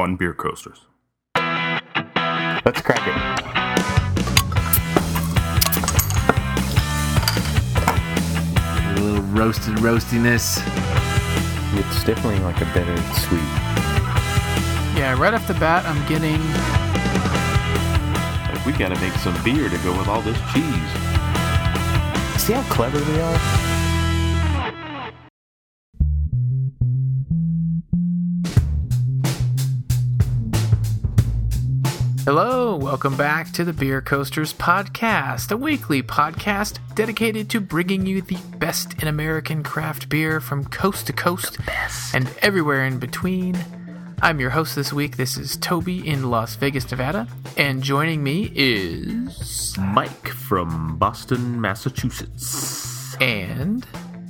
on Beer Coasters. Let's crack it. A little roastiness. It's definitely like a better sweet. Yeah, right off the bat, I'm getting... We gotta make some beer to go with all this cheese. See how clever we are? Hello, welcome back to the Beer Coasters Podcast, a weekly podcast dedicated to bringing you the best in American craft beer from coast to coast and everywhere in between. I'm your host this week. This is Toby in Las Vegas, Nevada, and joining me is... Mike from Boston, Massachusetts. And...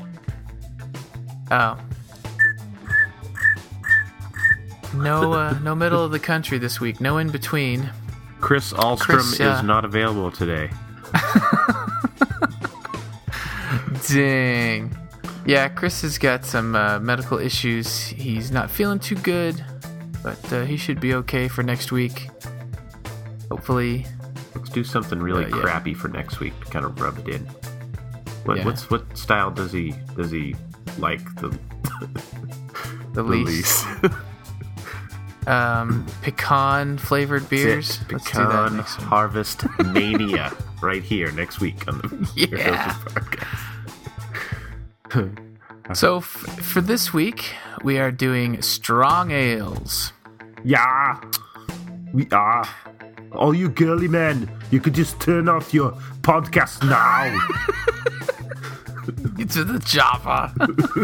Oh. No middle of the country this week. No in between. Chris Ahlstrom is not available today. Dang. Yeah, Chris has got some medical issues. He's not feeling too good, but he should be okay for next week. Hopefully. Let's do something really crappy for next week to kind of rub it in. What style does he like the least? Pecan flavored beers. Let's do that next week. Harvest Mania right here next week on the podcast. So for this week, we are doing strong ales. Yeah, we are. All you girly men, you could just turn off your podcast now. Get to the Java.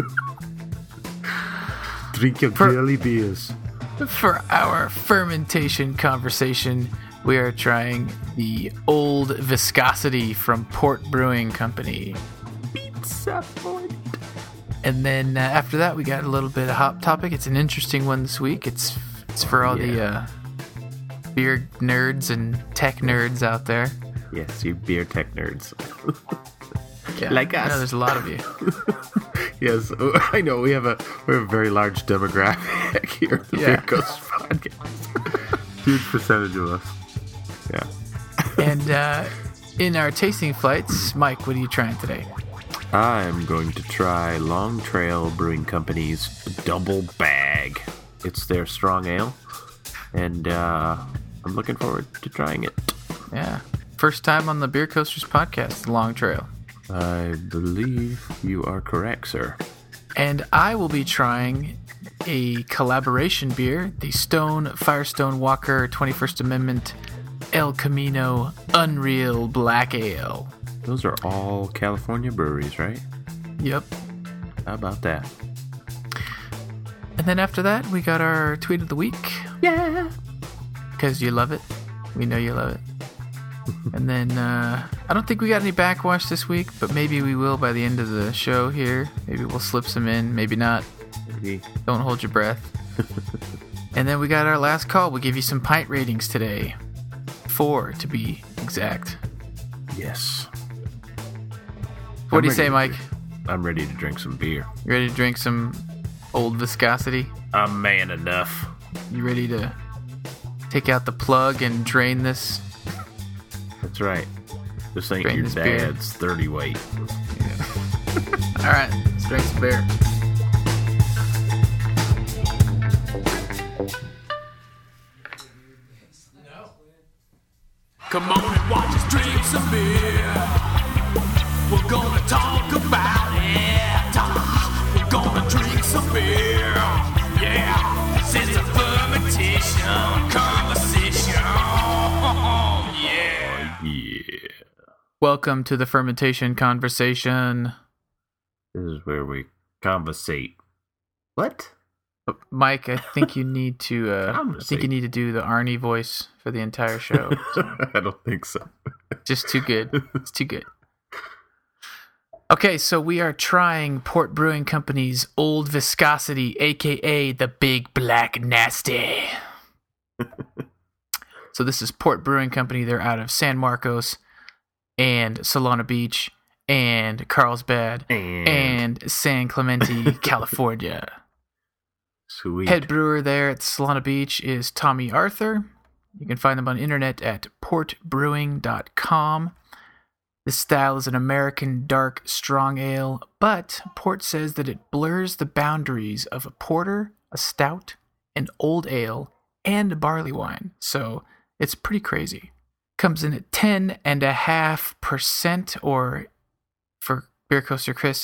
Drink your girly beers. For our fermentation conversation, we are trying the Old Viscosity from Port Brewing Company. Pizza point. And then after that, we got a little bit of Hop Topic. It's an interesting one this week. It's for all the beer nerds and tech nerds out there. Yes, you beer tech nerds. Yeah, like us. I know there's a lot of you. Yes, I know. We have a very large demographic here at the Beer Coast Podcast. Huge percentage of us. Yeah. And in our tasting flights, Mike, what are you trying today? I'm going to try Long Trail Brewing Company's Double Bag. It's their strong ale, and I'm looking forward to trying it. Yeah. First time on the Beer Coasters Podcast, Long Trail. I believe you are correct, sir. And I will be trying a collaboration beer, the Firestone Walker 21st Amendment El Camino Unreal Black Ale. Those are all California breweries, right? Yep. How about that? And then after that, we got our tweet of the week. Yeah. Because you love it. We know you love it. And then, I don't think we got any backwash this week, but maybe we will by the end of the show here. Maybe we'll slip some in, maybe not. Maybe. Don't hold your breath. And then we got our last call. We'll give you some pint ratings today. 4, to be exact. Yes. What do you say, Mike? I'm ready to drink some beer. You ready to drink some Old Viscosity? I'm man enough. You ready to take out the plug and drain this? That's right. This ain't Drain your this beer. dad's 30 weight. All right, let's drink some beer. Come on and watch us drink some beer. We're gonna talk about it. We're gonna drink some beer. Yeah, this is a fermentation conversation. Yeah. Yeah. Welcome to the fermentation conversation. This is where we conversate. What? Mike, I think you need to. I think you need to do the Arnie voice for the entire show. I don't think so. Just too good. It's too good. Okay, so we are trying Port Brewing Company's Old Viscosity, aka the Big Black Nasty. So this is Port Brewing Company. They're out of San Marcos and Solana Beach and Carlsbad and San Clemente, California. Sweet. Head brewer there at Solana Beach is Tommy Arthur. You can find them on the internet at portbrewing.com. This style is an American dark strong ale, but Port says that it blurs the boundaries of a porter, a stout, an old ale, and a barley wine. So it's pretty crazy. Comes in at 10.5%, or for Beer Coaster Chris,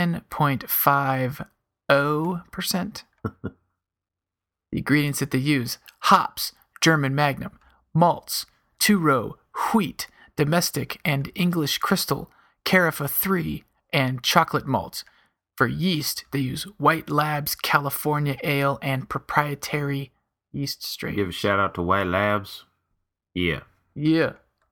10.50%. The ingredients that they use: hops, German Magnum, malts, two-row, wheat, domestic and English crystal, Carafa 3, and chocolate malts. For yeast, they use White Labs California Ale and proprietary yeast strain. Give a shout out to White Labs. Yeah. Yeah.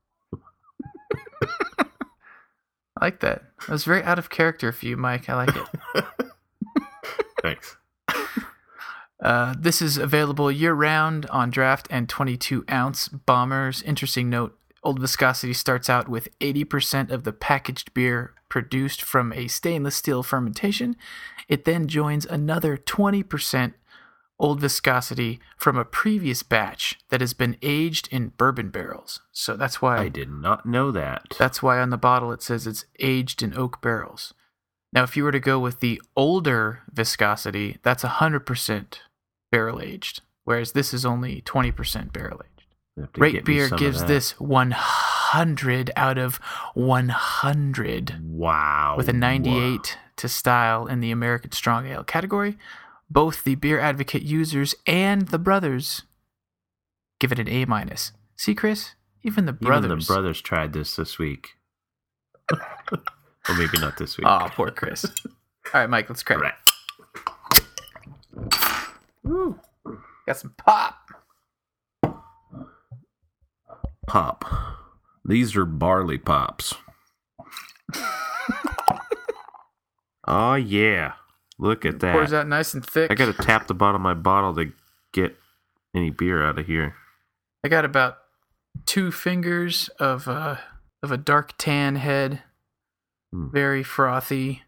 I like that. That was very out of character for you, Mike. I like it. Thanks. This is available year-round on draft and 22-ounce bombers. Interesting note, Old Viscosity starts out with 80% of the packaged beer produced from a stainless steel fermentation. It then joins another 20% Old Viscosity from a previous batch that has been aged in bourbon barrels. So that's why I did not know that. That's why on the bottle it says it's aged in oak barrels. Now, if you were to go with the older Viscosity, that's 100% barrel aged, whereas this is only 20% barrel aged. Rate Beer gives this 100 out of 100. Wow. With a 98 to style in the American Strong Ale category. Both the Beer Advocate users and the brothers give it an A-. See, Chris? Even the brothers tried this week. Well, maybe not this week. Oh, poor Chris. All right, Mike, let's crack. Right. Woo. Got some pop. Pop. These are barley pops. Oh, yeah. Look at that. Pours out nice and thick. I got to tap the bottom of my bottle to get any beer out of here. I got about 2 fingers of a dark tan head. Very frothy.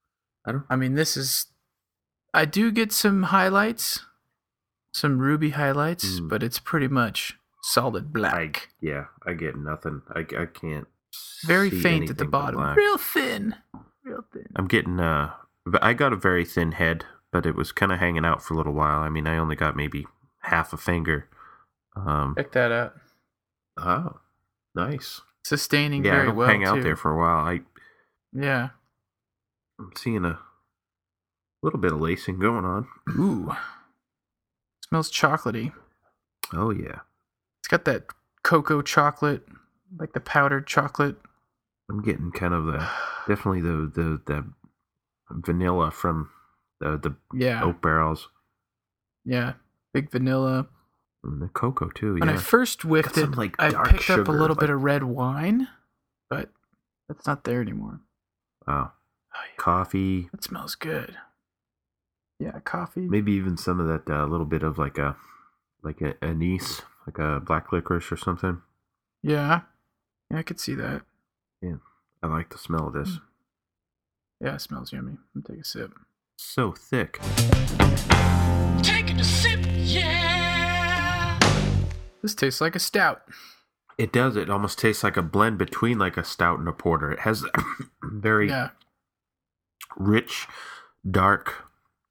I do get some highlights, some ruby highlights, but it's pretty much solid black. I get nothing. I can't. Very see faint at the anything but bottom. black. Real thin. I'm getting I got a very thin head, but it was kind of hanging out for a little while. I mean, I only got maybe half a finger. Check that out. Oh, nice. Sustaining Yeah, very it'll well hang out too. there for a while. Yeah. I'm seeing a little bit of lacing going on. Ooh. Smells chocolatey. Oh, yeah. It's got that cocoa chocolate, like the powdered chocolate. I'm getting kind of definitely the vanilla from the oak barrels. Yeah. Big vanilla. And the cocoa, too, When I first whiffed Got some, it, like, I dark picked up a sugar, little like- bit of red wine, but that's not there anymore. Oh. Oh, yeah. Coffee. That smells good. Yeah, coffee. Maybe even some of that little bit of like anise, like a black licorice or something. Yeah. Yeah, I could see that. Yeah. I like the smell of this. Yeah, it smells yummy. Let me take a sip. So thick. Taking a sip, yeah. This tastes like a stout. It does. It almost tastes like a blend between like a stout and a porter. It has very rich, dark.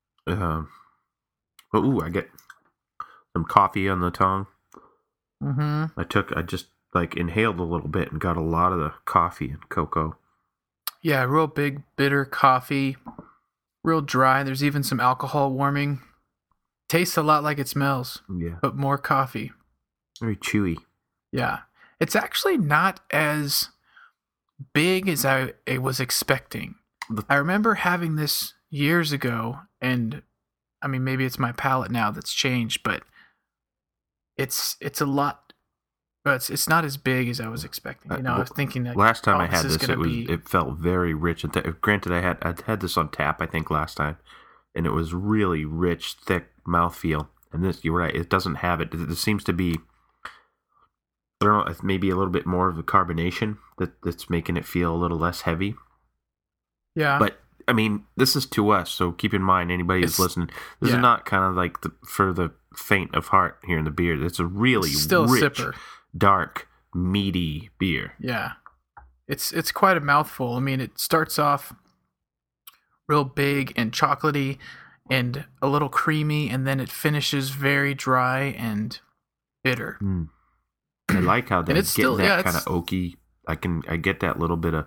I get some coffee on the tongue. Mm-hmm. I just like inhaled a little bit and got a lot of the coffee and cocoa. Yeah, real big, bitter coffee. Real dry. There's even some alcohol warming. Tastes a lot like it smells, Yeah. but more coffee. Very chewy. Yeah. It's actually not as big as I was expecting. I remember having this years ago, and I mean, maybe it's my palate now that's changed, but it's a lot, but it's not as big as I was expecting. You know, I was thinking that last time I had is this, gonna it felt very rich. And granted, I'd had this on tap, I think, last time, and it was really rich, thick mouthfeel. And this, you're right, it doesn't have it. It seems to be, I don't know, maybe a little bit more of the carbonation that's making it feel a little less heavy. Yeah. But I mean, this is to us, so keep in mind, anybody who's listening, this is not kind of like for the faint of heart here in the beer. It's a really still rich, sipper. dark, meaty beer. Yeah. It's quite a mouthful. I mean, it starts off real big and chocolatey and a little creamy, and then it finishes very dry and bitter. I like how it's getting still, that kind of oaky. I get that little bit of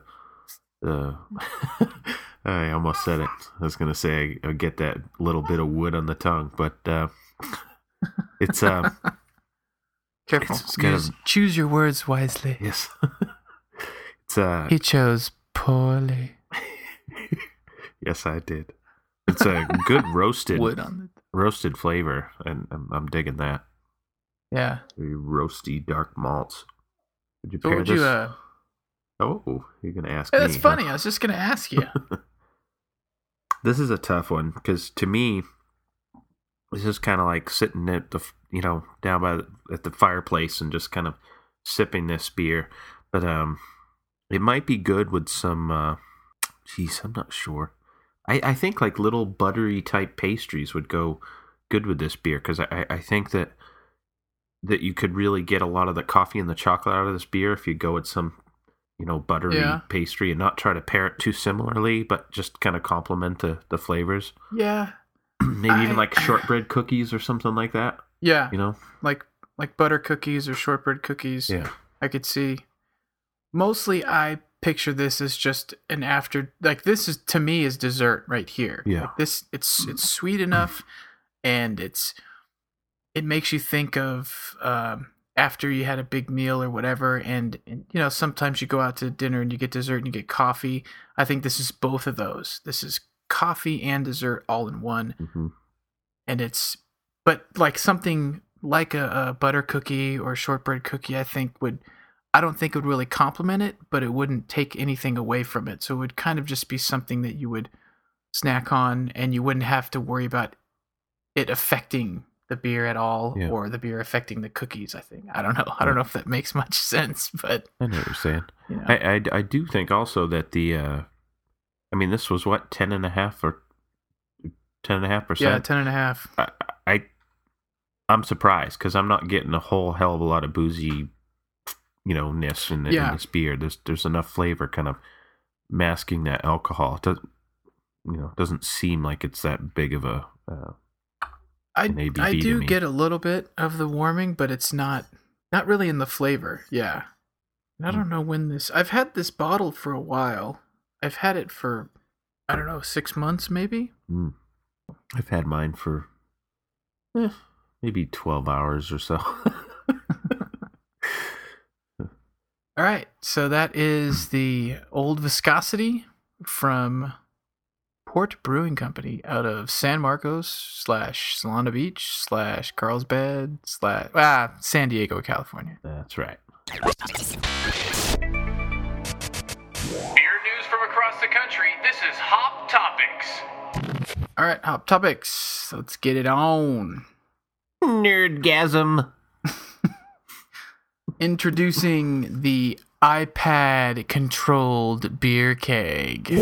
I almost said it. I was gonna say I get that little bit of wood on the tongue, but it's Careful. It's choose your words wisely. yes. It's He chose poorly. yes, I did. It's a good roasted Wood on roasted flavor, and I'm digging that. Yeah. Very roasty dark malts. Would you So pair would this? you Oh, you're gonna ask Hey, me? that's funny. I was just gonna ask you. This is a tough one because to me, this is kind of like sitting at the down at the fireplace and just kind of sipping this beer. But it might be good with some. I'm not sure. I think like little buttery type pastries would go good with this beer because I think that you could really get a lot of the coffee and the chocolate out of this beer if you go with some buttery pastry and not try to pair it too similarly, but just kind of complement the flavors. Yeah. Maybe even like shortbread cookies or something like that. Yeah. Like butter cookies or shortbread cookies. Yeah. I could see. Mostly I picture this as just an after, like this is to me is dessert right here. Yeah. Like this it's sweet enough and it makes you think of after you had a big meal or whatever, and sometimes you go out to dinner and you get dessert and you get coffee. I think this is both of those. This is coffee and dessert all in one. Mm-hmm. And but like something like a butter cookie or a shortbread cookie, I don't think it would really complement it, but it wouldn't take anything away from it. So it would kind of just be something that you would snack on, and you wouldn't have to worry about it affecting the beer at all, or the beer affecting the cookies. I think I don't know if that makes much sense, but I know what you're saying. I do think also that this was what 10.5% or 10.5%. Yeah, 10.5. I'm surprised because I'm not getting a whole hell of a lot of boozy ness in this beer. There's enough flavor kind of masking that alcohol. It doesn't seem like it's that big of a I do get a little bit of the warming, but it's not really in the flavor. Yeah. And I don't know when I've had this bottle for a while. I've had it for, I don't know, 6 months maybe. I've had mine for maybe 12 hours or so. All right. So that is the Old Viscosity from Port Brewing Company out of San Marcos / Solana Beach / Carlsbad / San Diego, California. That's right. Beer news from across the country. This is Hop Topics. All right, Hop Topics. Let's get it on. Nerdgasm. Introducing the iPad-controlled beer keg.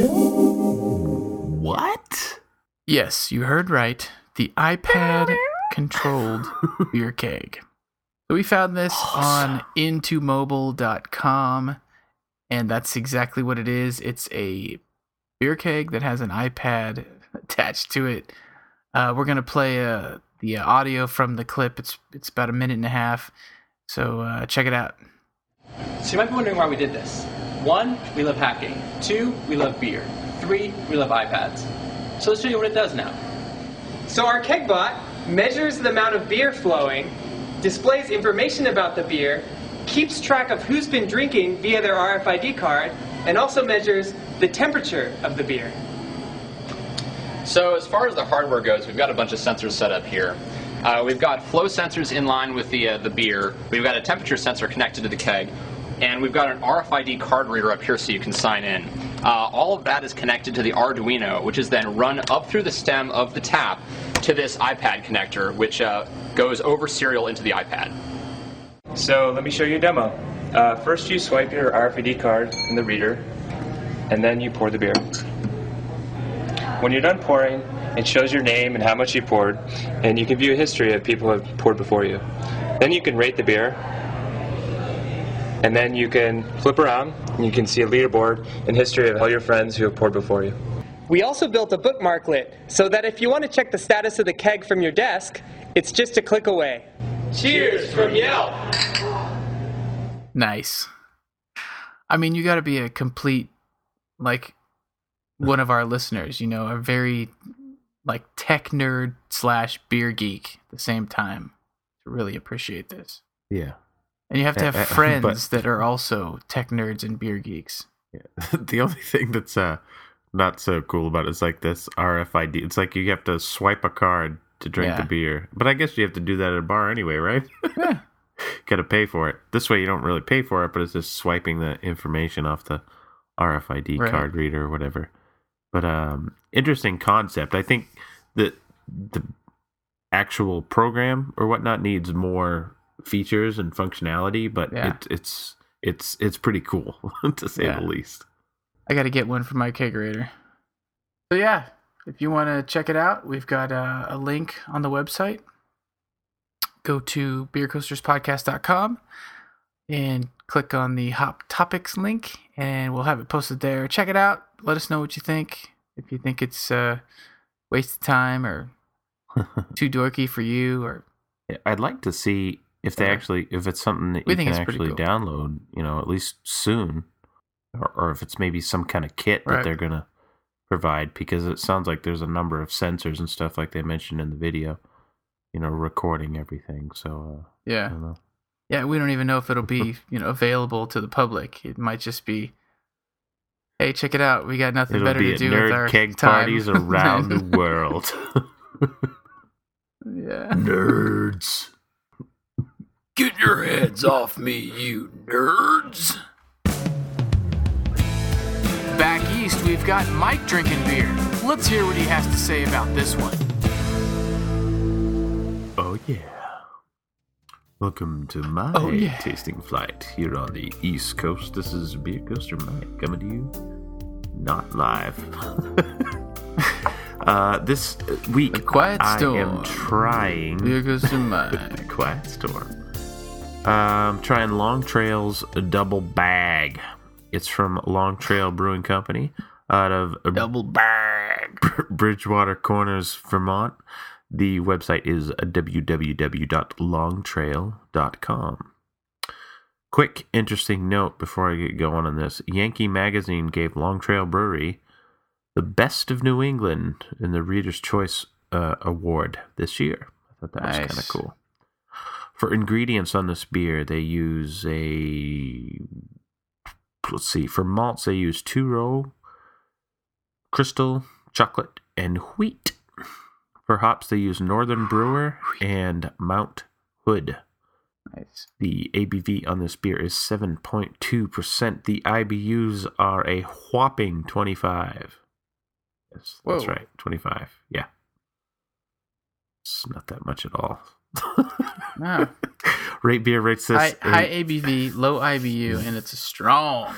What? Yes, you heard right. The iPad-controlled beer keg. So we found this on intomobile.com, and that's exactly what it is. It's a beer keg that has an iPad attached to it. We're going to play the audio from the clip. It's about 1.5 minutes. So check it out. So you might be wondering why we did this. 1, we love hacking. 2, we love beer. 3, we love iPads. So let's show you what it does now. So our KegBot measures the amount of beer flowing, displays information about the beer, keeps track of who's been drinking via their RFID card, and also measures the temperature of the beer. So as far as the hardware goes, we've got a bunch of sensors set up here. We've got flow sensors in line with the beer. We've got a temperature sensor connected to the keg. And we've got an RFID card reader up here so you can sign in. All of that is connected to the Arduino, which is then run up through the stem of the tap to this iPad connector, which goes over serial into the iPad. So let me show you a demo. First you swipe your RFID card in the reader, and then you pour the beer. When you're done pouring, it shows your name and how much you poured, and you can view a history of people who have poured before you. Then you can rate the beer, and then you can flip around, and you can see a leaderboard and history of all your friends who have poured before you. We also built a bookmarklet so that if you want to check the status of the keg from your desk, it's just a click away. Cheers from Yelp. Nice. I mean, you got to be a complete, like, one of our listeners, a very, like, tech nerd / beer geek at the same time to really appreciate this. Yeah. And you have to have friends that are also tech nerds and beer geeks. Yeah. The only thing that's not so cool about it is like this RFID. It's like you have to swipe a card to drink the beer. But I guess you have to do that at a bar anyway, right? Yeah. Got to pay for it. This way you don't really pay for it, but it's just swiping the information off the RFID card reader or whatever. But interesting concept. I think that the actual program or whatnot needs more features and functionality, but it's pretty cool to say the least. I got to get one for my kegerator. So yeah, if you want to check it out, we've got a link on the website. Go to beercoasterspodcast.com and click on the Hop Topics link, and we'll have it posted there. Check it out. Let us know what you think. If you think it's a waste of time or too dorky for you, or I'd like to see if they if it's something that you can actually download, at least soon, or if it's maybe some kind of kit that they're gonna provide, because it sounds like there's a number of sensors and stuff like they mentioned in the video, recording everything. So I don't know. Yeah, we don't even know if it'll be available to the public. It might just be, hey, check it out. We got nothing better to do with our keg time. Parties around the world. Yeah, Nerds. Get your heads off me, you nerds. Back east, we've got Mike drinking beer. Let's hear what he has to say about this one. Oh, yeah. Welcome to my tasting flight here on the East Coast. This is Beer Coaster Mike coming to you, not live. This week, Quiet Storm. I am trying... Beer Coaster Mike. Quiet Storm. Trying Long Trail's Double Bag. It's from Long Trail Brewing Company out of Double Bag, Bridgewater Corners, Vermont. The website is www.longtrail.com. Quick, interesting note before I get going on this. Yankee Magazine gave Long Trail Brewery the Best of New England in the Reader's Choice Award this year. I thought that was kind of cool. For ingredients on this beer, they use for malts, they use two-row, crystal, chocolate, and wheat. For hops, they use Northern Brewer and Mount Hood. Nice. The ABV on this beer is 7.2%. The IBUs are a whopping 25. Yes, that's right, 25. Yeah. It's not that much at all. No. Rate Beer rates this... High ABV, low IBU, and it's strong.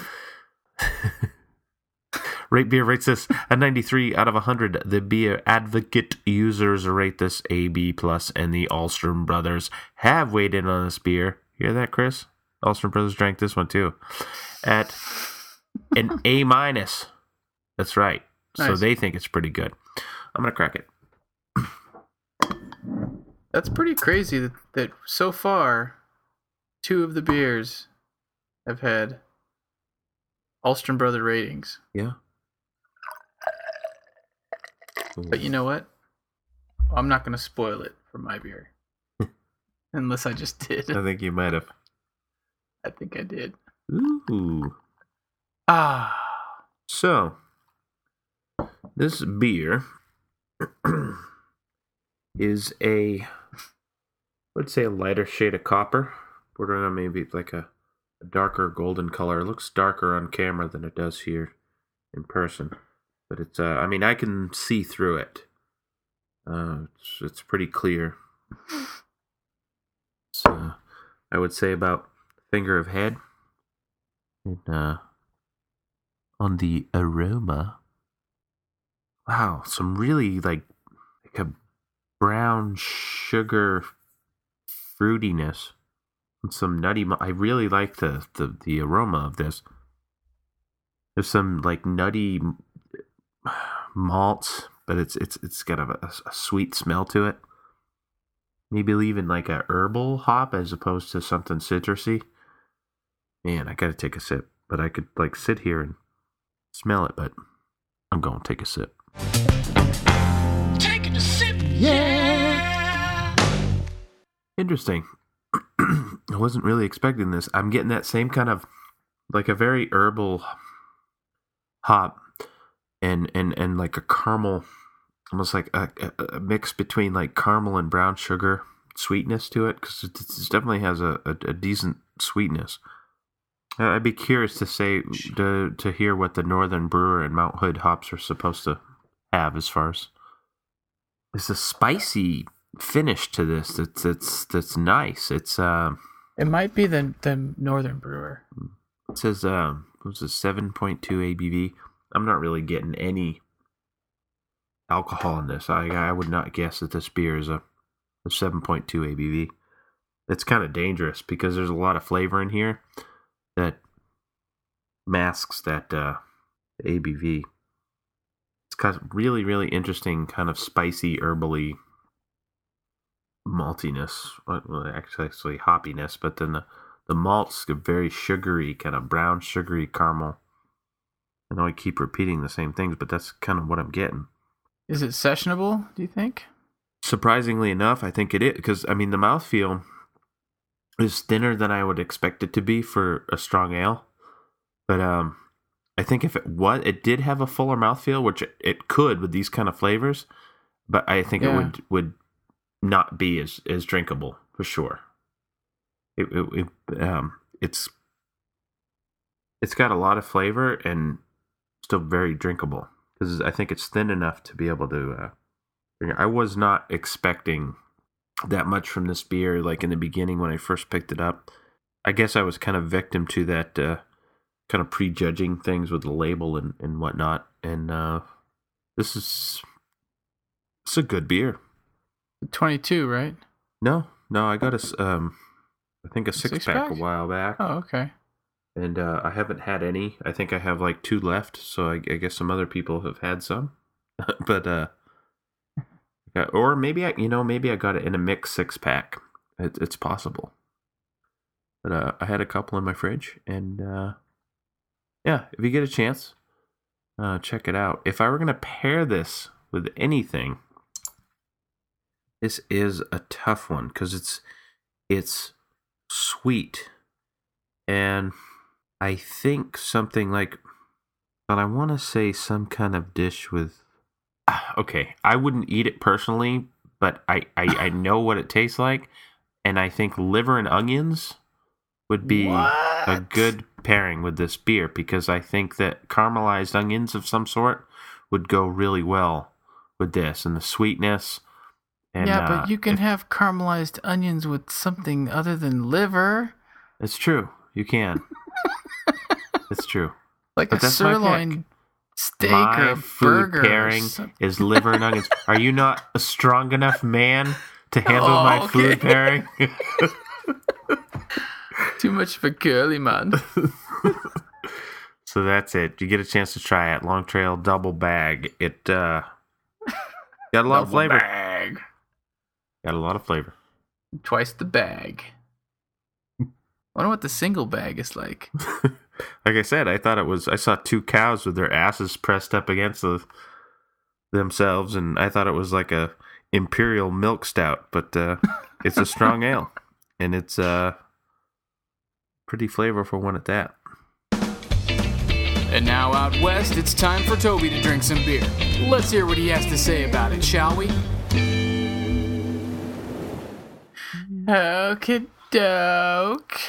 Rate Beer rates this a 93 out of 100. The Beer Advocate users rate this AB+, and the Ahlstrom brothers have weighed in on this beer. Hear that, Chris? Ahlstrom brothers drank this one too. At an A-. That's right. Nice. So they think it's pretty good. I'm going to crack it. That's pretty crazy that so far, 2 of the beers have had Ahlstrom brother ratings. Yeah. But you know what? I'm not going to spoil it for my beer. Unless I just did. I think you might have. I think I did. Ooh. Ah. So, this beer is let's say a lighter shade of copper. Bordering on maybe like a darker golden color. It looks darker on camera than it does here in person. But it's, I can see through it. It's pretty clear. It's, I would say about finger of head. And, on the aroma, wow, some really like a brown sugar fruitiness and some nutty. I really like the aroma of this. There's some like nutty malts, but it's got a sweet smell to it. Maybe even like a herbal hop as opposed to something citrusy. Man, I gotta take a sip. But I could like sit here and smell it, but I'm going to take a sip. Taking a sip, yeah. Interesting. I wasn't really expecting this. I'm getting that same kind of like a very herbal hop and like a caramel, almost like a mix between like caramel and brown sugar sweetness to it, because it definitely has a decent sweetness. I'd be curious to hear what the Northern Brewer and Mount Hood hops are supposed to have as far as. It's a spicy finish to this. That's nice. It's It might be the Northern Brewer. It says it was a 7.2 ABV. I'm not really getting any alcohol in this. I would not guess that this beer is a 7.2 ABV. It's kind of dangerous because there's a lot of flavor in here that masks that ABV. It's got really, really interesting kind of spicy, herbally maltiness. Well, actually hoppiness, but then the malt's a very sugary, kind of brown, sugary caramel. I know I keep repeating the same things, but that's kind of what I'm getting. Is it sessionable, do you think? Surprisingly enough, I think it is, because, I mean, the mouthfeel is thinner than I would expect it to be for a strong ale. But I think if it did have a fuller mouthfeel, which it could with these kind of flavors, but I think it would not be as drinkable, for sure. It's got a lot of flavor and still very drinkable, because I think it's thin enough to be able to. I was not expecting that much from this beer, like in the beginning when I first picked it up. I guess I was kind of victim to that kind of prejudging things with the label and whatnot. And it's a good beer. 22, right? No, I got I think a six-pack a while back. Oh, okay. And I haven't had any. I think I have like 2 left, so I guess some other people have had some. But or maybe I got it in a mixed 6-pack. It's possible. But I had a couple in my fridge, and yeah, if you get a chance, check it out. If I were gonna pair this with anything, this is a tough one because it's sweet, and I think something like, but I want to say some kind of dish with. Okay, I wouldn't eat it personally, but I know what it tastes like, and I think liver and onions would be a good pairing with this beer, because I think that caramelized onions of some sort would go really well with this, and the sweetness. And, yeah, but you can have caramelized onions with something other than liver. It's true, you can. It's true, like but a sirloin steak my or a food burger pairing is liver and onions. Are you not a strong enough man to handle my food pairing? Too much of a curly man. So that's it. You get a chance to try it. Long Trail Double Bag. It got a lot of flavor. Bag. Got a lot of flavor. Twice the bag. I wonder what the single bag is like. Like I said, I saw 2 cows with their asses pressed up against themselves, and I thought it was like a imperial milk stout, but it's a strong ale, and it's pretty flavorful one at that. And now out west, it's time for Toby to drink some beer. Let's hear what he has to say about it, shall we? Okie doke.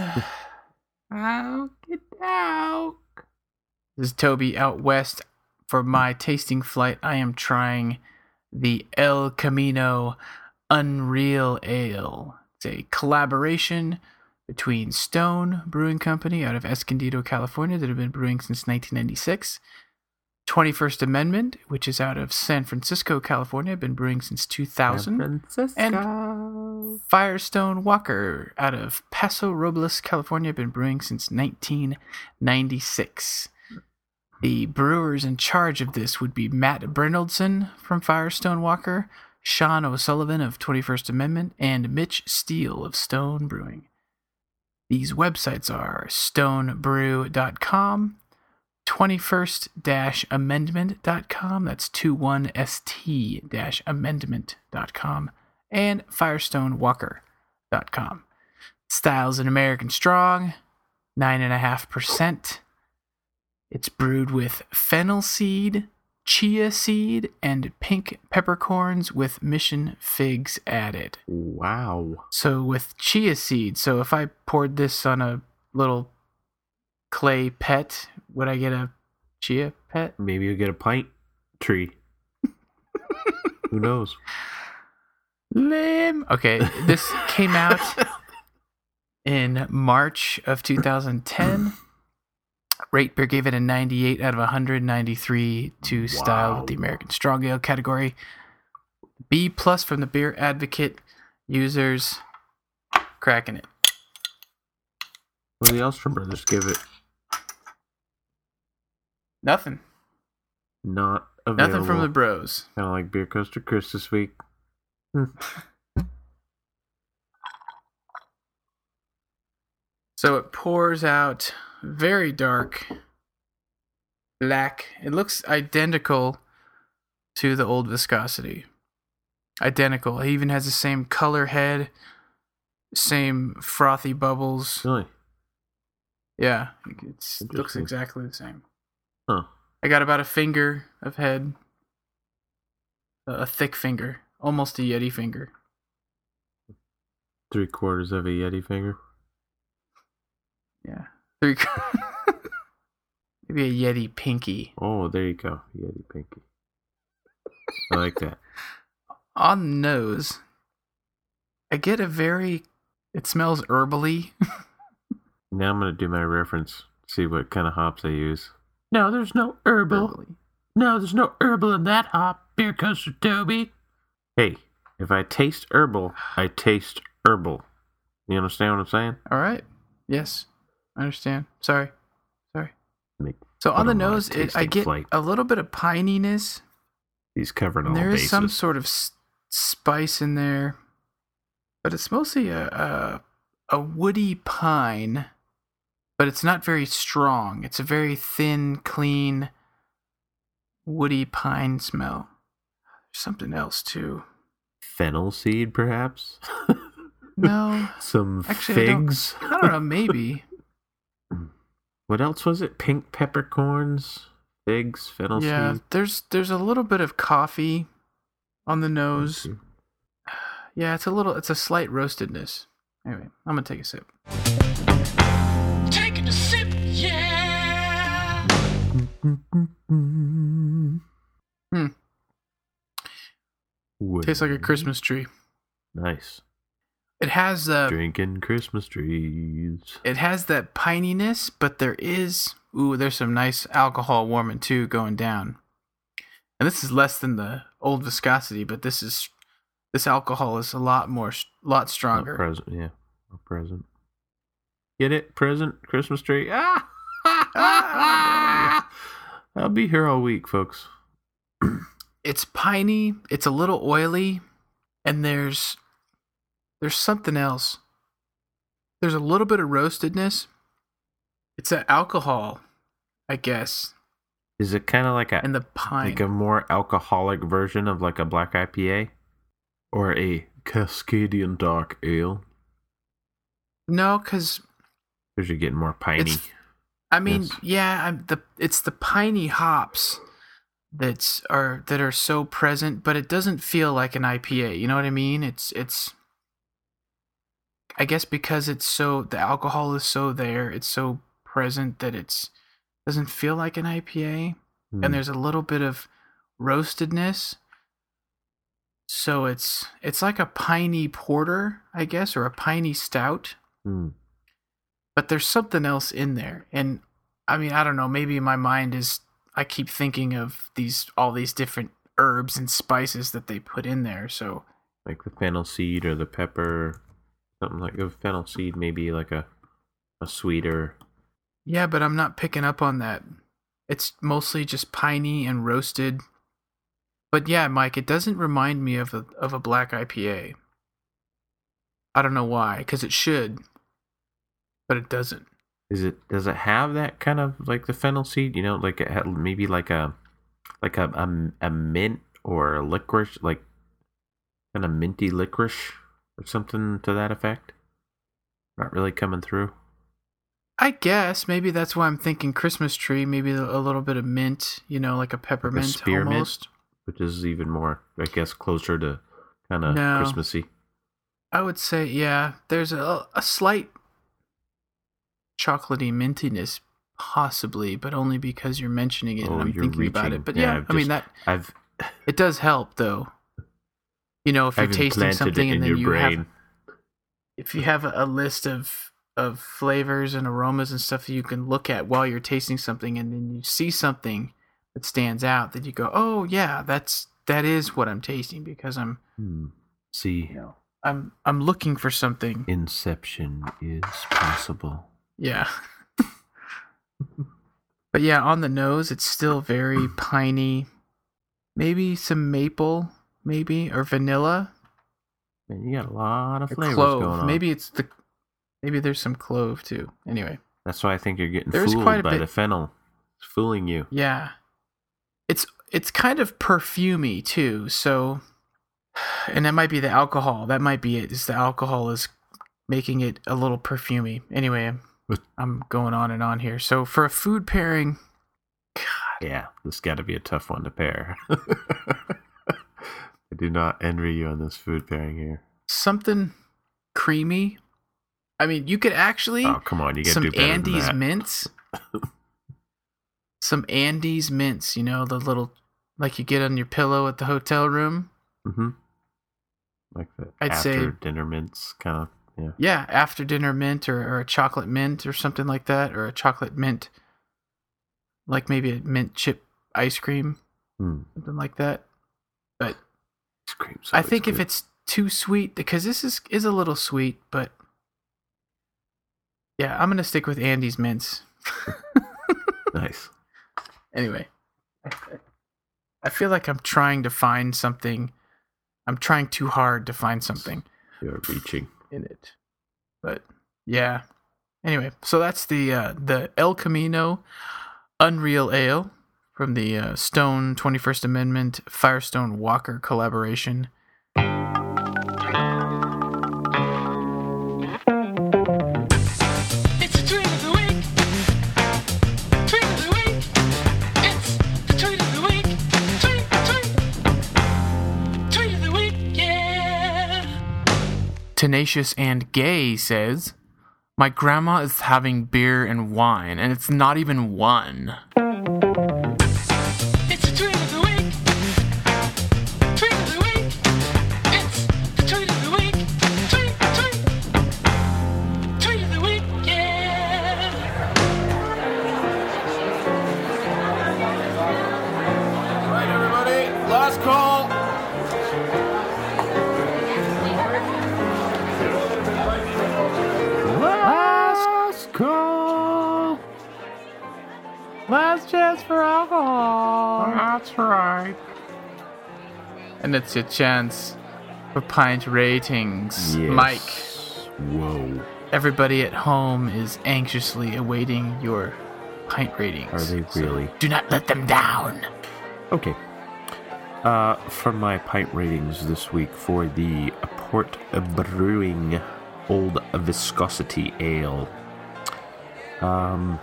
Okie doke. This is Toby out west. For my tasting flight, I am trying the El Camino Unreal Ale. It's a collaboration between Stone Brewing Company out of Escondido, California, that have been brewing since 1996, 21st Amendment, which is out of San Francisco, California, been brewing since 2000. And Firestone Walker out of Paso Robles, California, been brewing since 1996. The brewers in charge of this would be Matt Brynildson from Firestone Walker, Sean O'Sullivan of 21st Amendment, and Mitch Steele of Stone Brewing. These websites are stonebrew.com, 21st-amendment.com, that's 21st-amendment.com, and firestonewalker.com. Styles an American Strong, 9.5%. It's brewed with fennel seed, chia seed, and pink peppercorns with mission figs added. Wow. So with chia seed, so if I poured this on a little clay pet, would I get a chia pet? Maybe you get a pint tree. Who knows? Lame. Okay, this came out in March of 2010. Rate Beer gave it a 98 out of 193 to style with the American Strong Ale category. B+ from the Beer Advocate users. Cracking it. What do the Elstrom brothers give it? Nothing. Not available. Nothing from the bros. Kind of like Beer Coaster Chris this week. So it pours out very dark black. It looks identical to the Old Viscosity. Identical. It even has the same color head, same frothy bubbles. Really? Yeah, it looks exactly the same. Huh. I got about a finger of head. A thick finger. Almost a Yeti finger. 3/4 of a Yeti finger. Yeah. Maybe a Yeti pinky. Oh, there you go. Yeti pinky. I like that. On the nose, I get a very... It smells herbally. Now I'm going to do my reference. See what kind of hops I use. No, there's no herbal. Herbally. No, there's no herbal in that hop, Beer Coaster Toby. Hey, if I taste herbal, I taste herbal. You understand what I'm saying? All right. Yes, I understand. Sorry. Make So on the fun of my nose, I tasting get flight. a little bit of pininess. He's covering all And there bases. is some sort of spice in there, but it's mostly a woody pine. But it's not very strong. It's a very thin, clean, woody pine smell. There's something else too. Fennel seed, perhaps? No. Some Actually, figs? I don't know, maybe. What else was it? Pink peppercorns? Figs? Fennel Yeah, seed? there's a little bit of coffee on the nose. Yeah, it's a slight roastedness. Anyway, I'm gonna take a sip. Taking a sip, yeah. Tastes like a Christmas tree. Nice. It has Drinking Christmas trees. It has that pininess, but there's some nice alcohol warming too going down. And this is less than the Old Viscosity, but this alcohol is a lot stronger. Not present, yeah. Not present. Get it? Present Christmas tree. Ah! I'll be here all week, folks. It's piney, it's a little oily, and there's something else. There's a little bit of roastedness. It's an alcohol, I guess. Is it kind of like and the pine. like a more alcoholic version of like a black IPA? Or a Cascadian Dark Ale? No, because Because you're getting more piney. it's the piney hops that are so present, but it doesn't feel like an IPA. You know what I mean? It's I guess because the alcohol is so there, it's so present that doesn't feel like an IPA. And there's a little bit of roastedness. So it's like a piney porter, I guess, or a piney stout. But there's something else in there. And I mean, I don't know, maybe my mind is I keep thinking of all these different herbs and spices that they put in there. So like the fennel seed or the pepper, something like the fennel seed, maybe like a sweeter. yeah, but I'm not picking up on that. It's mostly just piney and roasted. But yeah, Mike, it doesn't remind me of a black IPA. I don't know why, because it should, but it doesn't. Does it have that kind of like the fennel seed? You know, like it had maybe like a mint or a licorice, like kind of minty licorice or something to that effect. Not really coming through. I guess maybe that's why I'm thinking Christmas tree. Maybe a little bit of mint, you know, like a peppermint, like a spearmint, almost. Which is even more, I guess, closer to kind of No. Christmassy. I would say, yeah, there's a slight chocolatey mintiness, possibly, but only because you're mentioning it and I'm thinking about it. But yeah, I mean it does help though. You know, if you're tasting something and then if you have a list of flavors and aromas and stuff that you can look at while you're tasting something, and then you see something that stands out, that you go, oh yeah, that is what I'm tasting, because I'm see, you know, I'm looking for something. Inception is possible. Yeah. But yeah, on the nose, it's still very piney. Maybe some maple, or vanilla. Man, you got a lot of Or flavors clove. going on. Maybe there's some clove too. Anyway. That's why I think you're getting There's fooled quite a by bit. the fennel. It's fooling you. Yeah. It's kind of perfumey too, so, and that might be the alcohol. That might be it. Is the alcohol is making it a little perfumey. Anyway, I'm going on and on here. So for a food pairing, Yeah, this got to be a tough one to pair. I do not envy you on this food pairing here. something creamy. I mean, you could actually Oh, come on, you got to some do better Andes than that. mints. Some Andes mints, you know, the little, like you get on your pillow at the hotel room. Mm-hmm. Like the I'd say- after dinner mints, kind of. Yeah. Yeah, after dinner mint or a chocolate mint or something like that, or a chocolate mint, like maybe a mint chip ice cream, something like that. But Ice cream's I always think if good. it's too sweet, because this is a little sweet, but yeah, I'm gonna stick with Andes mints. Nice. Anyway, I feel like I'm trying to find something. I'm trying too hard to find something You're reaching. in it. But yeah. Anyway, so that's the El Camino Unreal Ale from the Stone 21st Amendment Firestone Walker collaboration. It's the tweet of the week. Tweet of the week. It's the tweet of the week. Tweet of the week. Yeah. Tenacious and Gay says, "My grandma is having beer and wine, and it's not even one." It's the tweet of the week. Tweet of the week. It's the tweet of the week. Tweet of the week. Yeah. Right, everybody, last call. Last call. Last chance for alcohol. That's right. And it's your chance for pint ratings. Yes. Mike, Whoa. everybody at home is anxiously awaiting your pint ratings. Are they So really? do not let them down. Okay. For my pint ratings this week for the Port Brewing Old Viscosity Ale. I'm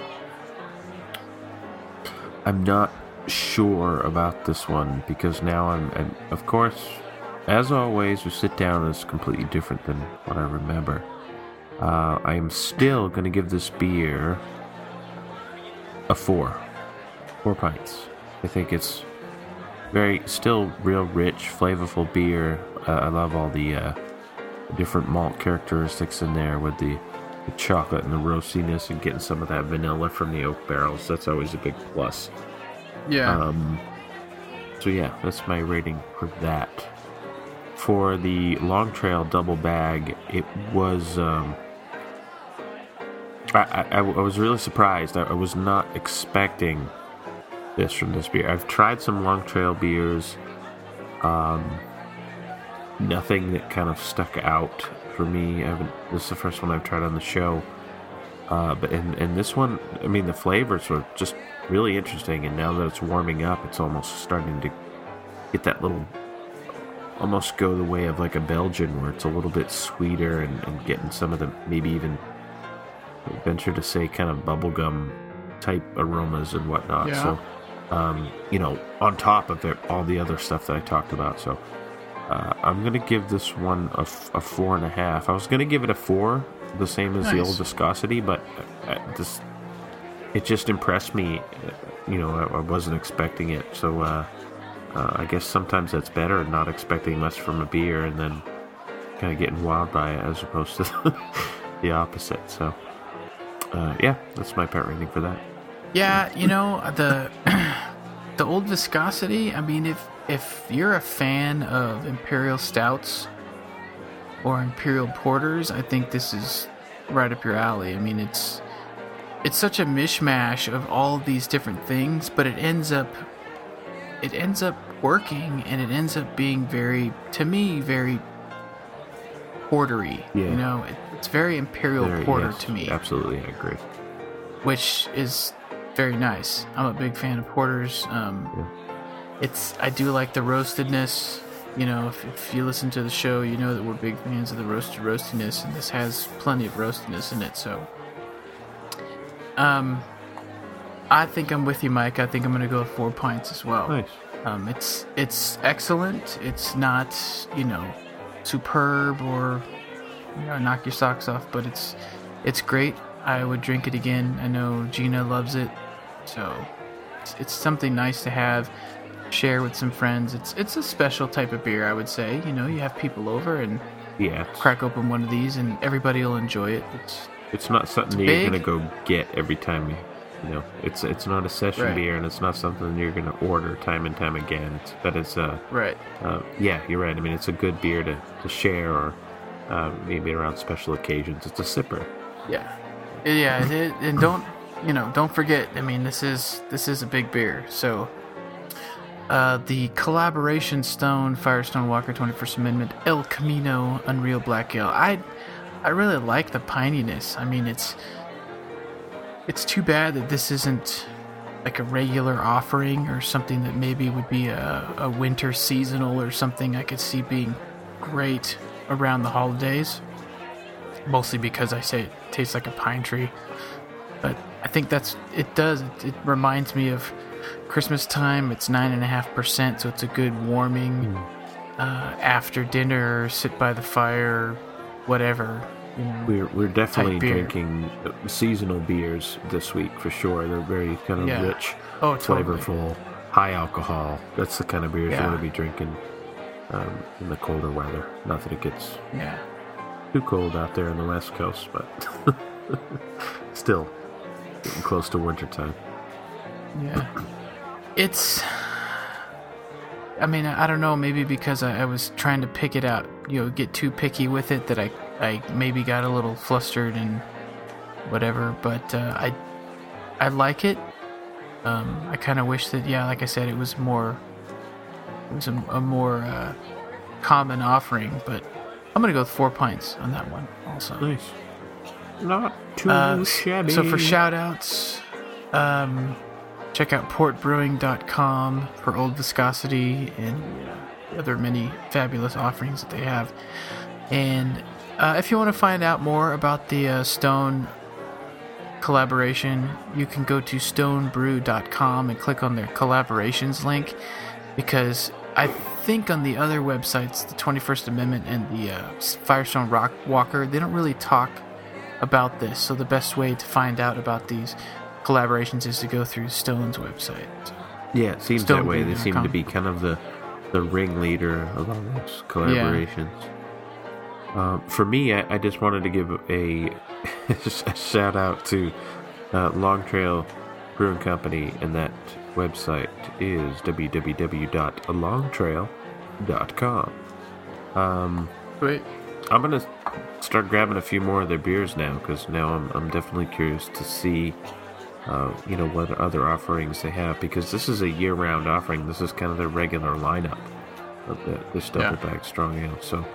not sure about this one because now I'm of course, as always, we sit down and it's completely different than what I remember. I am still going to give this beer a 4 pints. I think it's still real rich, flavorful beer. I love all the different malt characteristics in there with the chocolate and the roastiness and getting some of that vanilla from the oak barrels. That's always a big plus. Yeah. So yeah, that's my rating for that. For the Long Trail double bag, it was. I was really surprised. I was not expecting this from this beer. I've tried some Long Trail beers. Nothing that kind of stuck out for me. This is the first one I've tried on the show. But in this one, I mean, the flavors were just really interesting. And now that it's warming up, it's almost starting to get that little, almost go the way of like a Belgian, where it's a little bit sweeter and getting some of the, maybe even venture to say, kind of bubblegum type aromas and whatnot. Yeah. So, on top of all the other stuff that I talked about. So, I'm going to give this one a 4.5. I was going to give it a 4, the same as the Old Viscosity, but it just impressed me. I wasn't expecting it. So, I guess sometimes that's better, not expecting much from a beer and then kind of getting wowed by it, as opposed to the opposite. So, that's my pet rating for that. Yeah, the Old Viscosity, I mean, if you're a fan of Imperial Stouts or Imperial Porters, I think this is right up your alley. I mean, it's such a mishmash of all of these different things, but it ends up working, and it ends up being very portery. Yeah. It's very Imperial Porter to me. Absolutely, I agree. Which is very nice. I'm a big fan of porters. I do like the roastedness. If you listen to the show, you know that we're big fans of the roastiness, and this has plenty of roastiness in it. So, I think I'm with you, Mike. I think I'm going to go with 4 pints as well. Nice. It's excellent. It's not superb or knock your socks off, but it's great. I would drink it again. I know Gina loves it, so it's something nice to have, share with some friends. It's a special type of beer, I would say. You have people over and crack open one of these, and everybody will enjoy it. It's not something that you're gonna go get every time it's not a session beer, and it's not something you're gonna order time and time again. It's right. You're right. I mean, it's a good beer to share, or maybe around special occasions. It's a sipper. Yeah, and don't forget. I mean, this is a big beer. So, the Collaboration Stone Firestone Walker 21st Amendment El Camino Unreal Black Ale. I really like the pininess. I mean, it's too bad that this isn't like a regular offering, or something that maybe would be a winter seasonal or something. I could see being great around the holidays. Mostly because I say it tastes like a pine tree. But I think it does. It reminds me of Christmas time. It's 9.5%, so it's a good warming after dinner, sit by the fire, whatever. We're definitely drinking seasonal beers this week for sure. They're very kind of rich, flavorful, high alcohol. That's the kind of beers you want to be drinking in the colder weather. Not that it gets too cold out there on the West Coast, but still getting close to wintertime. Yeah. I mean, I don't know, maybe because I was trying to pick it out, get too picky with it, that I maybe got a little flustered and whatever, but I like it. I kind of wish that, like I said, it was a more common offering, but I'm going to go with 4 pints on that one also. Nice. Not too shabby. So for shout-outs, check out portbrewing.com for Old Viscosity and other many fabulous offerings that they have. And if you want to find out more about the Stone collaboration, you can go to stonebrew.com and click on their collaborations link, because I think on the other websites, the 21st Amendment and the Firestone Walker, they don't really talk about this. So the best way to find out about these collaborations is to go through Stone's website. Yeah, it seems that way. They seem to be kind of the ringleader of all those collaborations. For me, I just wanted to give a shout out to Long Trail Brewing Company, and that website is www.alongtrail.com. Wait. I'm gonna start grabbing a few more of their beers now, because now I'm definitely curious to see, what other offerings they have, because this is a year-round offering. This is kind of their regular lineup of this double bag strong ale. So,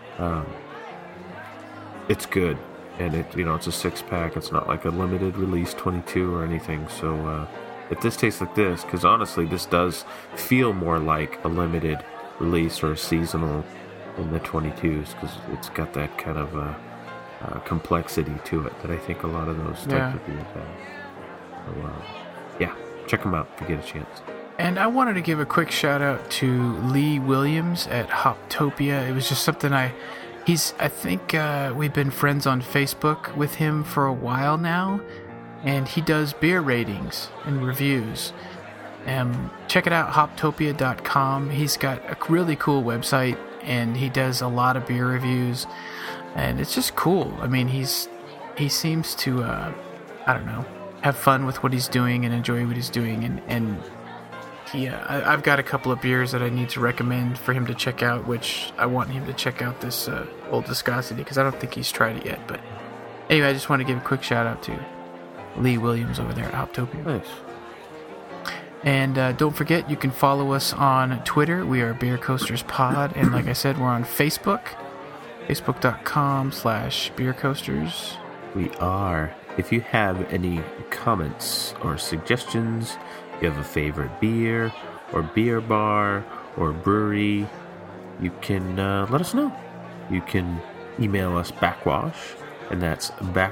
it's good, and it's a 6-pack. It's not like a limited release 22 or anything. So, if this tastes like this, because honestly, this does feel more like a limited release or a seasonal in the 22s, because it's got that kind of complexity to it that I think a lot of those types of beers have. So, check them out if you get a chance. And I wanted to give a quick shout out to Lee Williams at Hoptopia. It was just something I think we've been friends on Facebook with him for a while now, and he does beer ratings and reviews. Check it out, hoptopia.com. He's got a really cool website, and he does a lot of beer reviews, and it's just cool. I mean, he seems to, have fun with what he's doing and enjoy what he's doing, and I've got a couple of beers that I need to recommend for him to check out, which I want him to check out this Old Viscosity, because I don't think he's tried it yet. But anyway, I just want to give a quick shout out to Lee Williams over there at Hoptopia. Nice. And don't forget, you can follow us on Twitter. We are Beer Coasters Pod, and like I said, we're on Facebook, facebook.com/Beer Coasters. We are. If you have any comments or suggestions, you have a favorite beer or beer bar or brewery, you can let us know. You can email us backwash, and that's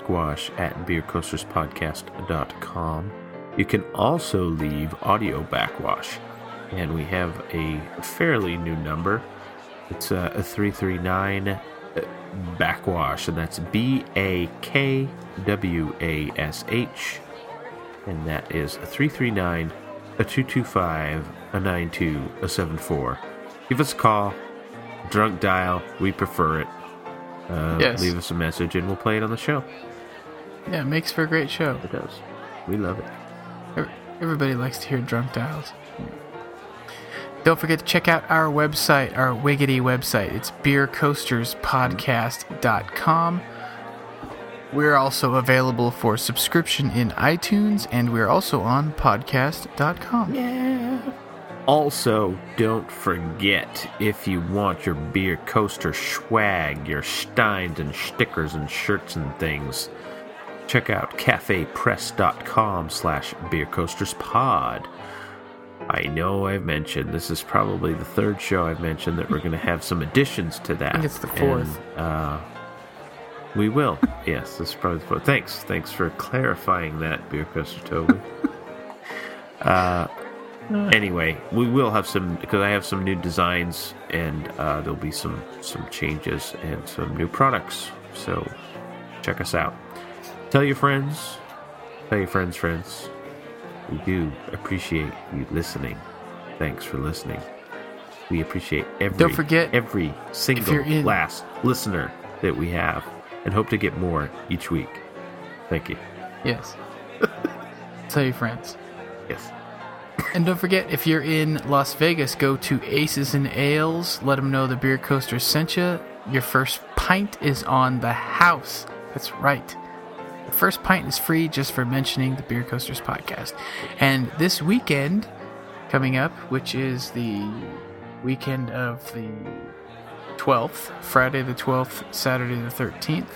backwash@beercoasterspodcast.com. You can also leave audio backwash, and we have a fairly new number. It's a 339 backwash, and that's BAKWASH, and that is 339-225-9274. Give us a call, drunk dial, we prefer it. Yes. Leave us a message and we'll play it on the show. Yeah, it makes for a great show. It does. We love it. Everybody likes to hear drunk dials. Don't forget to check out our website, our Wiggity website. It's beercoasterspodcast.com. We're also available for subscription in iTunes, and we're also on podcast.com. Yeah. Also, don't forget, if you want your Beer Coaster swag, your steins and stickers and shirts and things, check out cafepress.com/beercoasterspod. I know I've mentioned, this is probably the third show I've mentioned that we're going to have some additions to that. I think it's the fourth. And, we will. Yes, this is probably the fourth. Thanks for clarifying that, Beer Coaster Toby. Anyway, we will have some, because I have some new designs, and there'll be some changes and some new products. So check us out. Tell your friends. Tell your friends. We do appreciate you listening. Thanks for listening. We appreciate every single last listener that we have, and hope to get more each week. Thank you. Yes. Tell your friends. Yes. And don't forget, if you're in Las Vegas, go to Aces and Ales. Let them know the Beer Coaster sent you. Your first pint is on the house. That's right. The first pint is free just for mentioning the Beer Coasters podcast. And this weekend coming up, which is the weekend of the 12th, Friday the 12th, Saturday the 13th.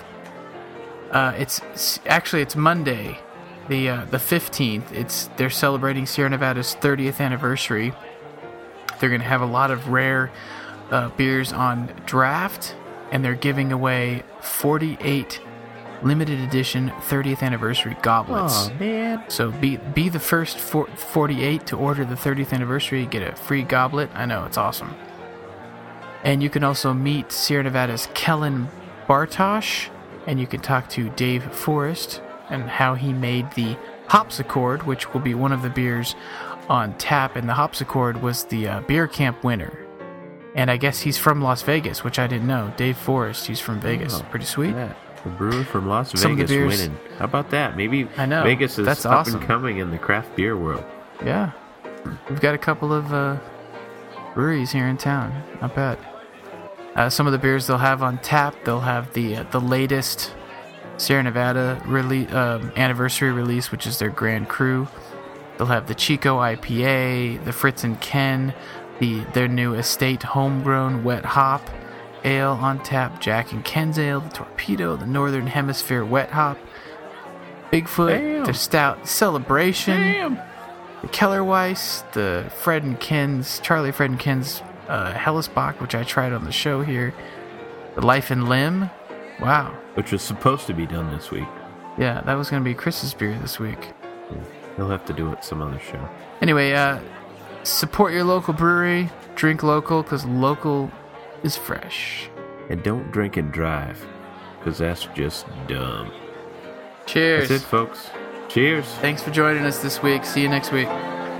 It's Monday, the 15th. They're celebrating Sierra Nevada's 30th anniversary. They're going to have a lot of rare beers on draft, and they're giving away 48 limited edition 30th anniversary goblets. Oh man! So be the first 48 to order the 30th anniversary, get a free goblet. I know, it's awesome. And you can also meet Sierra Nevada's Kellen Bartosh, and you can talk to Dave Forrest and how he made the Hopsichord, which will be one of the beers on tap. And the Hopsichord was the beer camp winner. And I guess he's from Las Vegas, which I didn't know. Dave Forrest, he's from Vegas. Oh, pretty sweet. Yeah. A brewer from Las Some of the Vegas beers- winning. How about that? Maybe I know. Vegas is That's up awesome. and coming in the craft beer world. Yeah. We've got a couple of breweries here in town. Not bad. Some of the beers they'll have on tap, they'll have the latest Sierra Nevada anniversary release, which is their Grand Cru. They'll have the Chico IPA, the Fritz and Ken, their new Estate Homegrown Wet Hop Ale on tap, Jack and Ken's Ale, the Torpedo, the Northern Hemisphere Wet Hop, Bigfoot, the Stout Celebration, the Kellerweiss, the Charlie Fred and Ken's Hellesbach, which I tried on the show here, the Life and Limb. Wow. Which was supposed to be done this week. Yeah, that was going to be Chris's beer this week. He'll have to do it some other show. Anyway, support your local brewery, drink local, because local is fresh. And don't drink and drive, because that's just dumb. Cheers. That's it, folks. Cheers. Thanks for joining us this week. See you next week.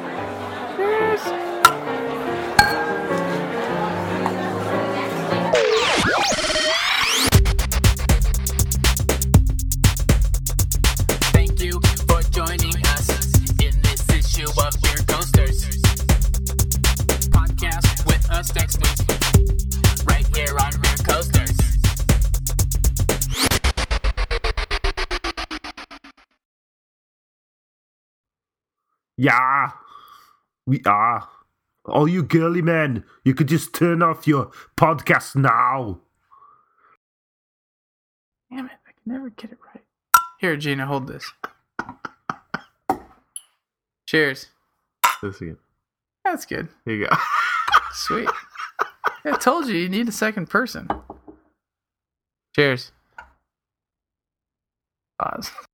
Thank you for joining us in this issue of Beer Coasters. Podcast with us next week, right here on Beer Coasters. Yeah, we are. All you girly men, you could just turn off your podcast now. Damn it, I can never get it right. Here, Gina, hold this. Cheers. This again. That's good. Here you go. Sweet. I told you need a second person. Cheers. Pause.